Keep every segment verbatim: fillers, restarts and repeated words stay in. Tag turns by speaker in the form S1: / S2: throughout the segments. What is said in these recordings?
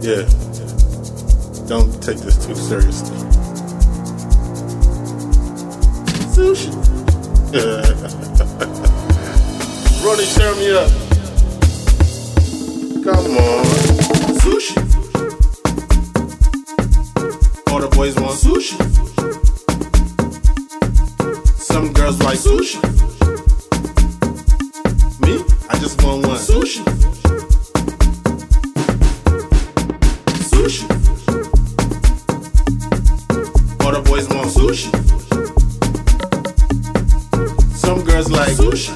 S1: Yeah. Don't take this too seriously. Sushi. Ronnie, turn me up. Come on. Sushi. All the boys want sushi. Some girls like sushi. Me, I just want one. Sushi. Sushi. All the boys want sushi. Some girls like sushi.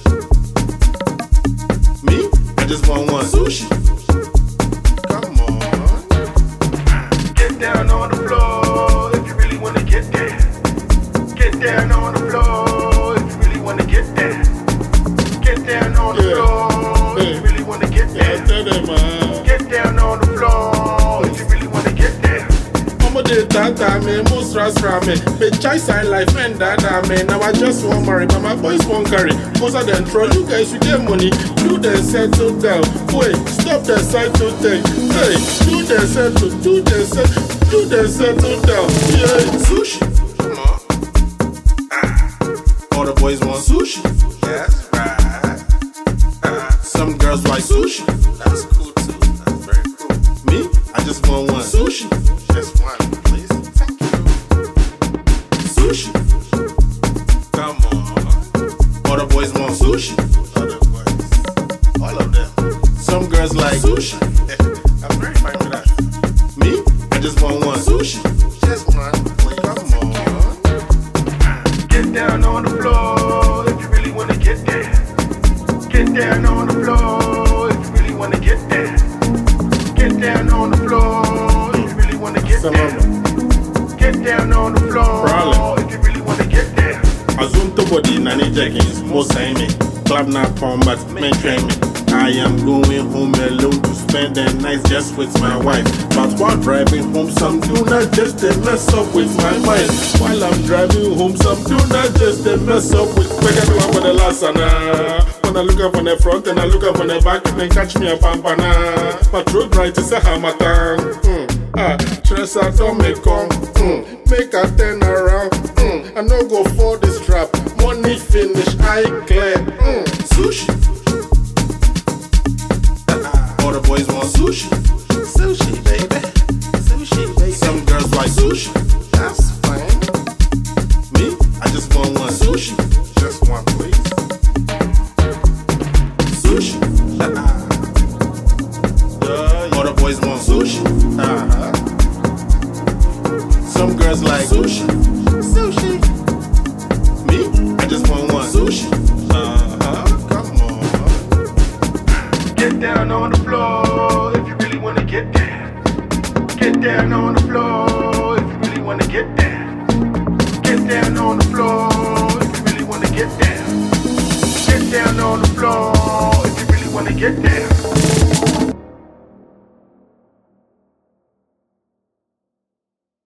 S1: Me, I just want one. Sushi. Come on.
S2: Get down on the floor if you really wanna get there. Get down on the floor if you really wanna get there. Get down on the
S1: Yeah.
S2: floor if you really wanna get there.
S1: Yeah, tell them, man.
S2: Get down on the floor if you really wanna get there.
S1: I'ma do that, me, most ras me. Me chai sign life, man, that, me. Now I just want marry, but my boys won't carry. Most of them throw you guys with their money. Do the settle down. Wait, stop the settle thing. Hey, do the settle, do the settle, do the settle down. Yeah, sushi. Come on. Ah. All the boys want sushi.
S3: That's right. Uh,
S1: Some girls like sushi.
S3: that's cool too. That's very cool.
S1: Me, I just want one. Sushi.
S3: Just one, please. Thank you.
S1: Sushi.
S3: Come on.
S1: All the boys want sushi.
S3: Other boys. All of them.
S1: Some girls like sushi.
S3: I'm very fine with that.
S1: Me, I just want one. Sushi.
S3: Just one, please.
S1: Come on.
S2: Get down on the floor if you really wanna get there. Get down on the floor if you really wanna get there. Get down on the floor if you really wanna get
S1: Some
S2: there.
S1: of them.
S2: Get down on the floor
S1: Problem.
S2: if you really wanna get there.
S1: Assume to body nani jeggings, most time me. Club not combat, men train me. I am going home alone to spend the night just with my wife. But while driving home, some do not just they mess up with my mind. While I'm driving home, some do not just they mess up with. Make everyone for the last ana. When I look up on the front and I look up on the back, then catch me a pampana. My throat bright is a hamatan. Mm. Ah, stress I don't make come. Mm. Make a turn around. Mm. I no go for this trap. Money finish, I clear. Mm. Sushi. All the boys want sushi.
S3: Sushi, baby. Sushi, baby.
S1: Some girls like sushi.
S3: That's fine.
S1: Me, I just want one. Sushi.
S3: Just one, please.
S1: Sushi. All the boys want sushi.
S3: Uh-huh.
S1: Some girls like sushi.
S3: Sushi.
S1: Me, I just want one. Sushi. Uh-huh. Come on.
S2: Get down on the floor if you really wanna get there. Get down on the floor if you really wanna get there. Get down on the floor if you really wanna get there. Get down on the floor if you really wanna get there.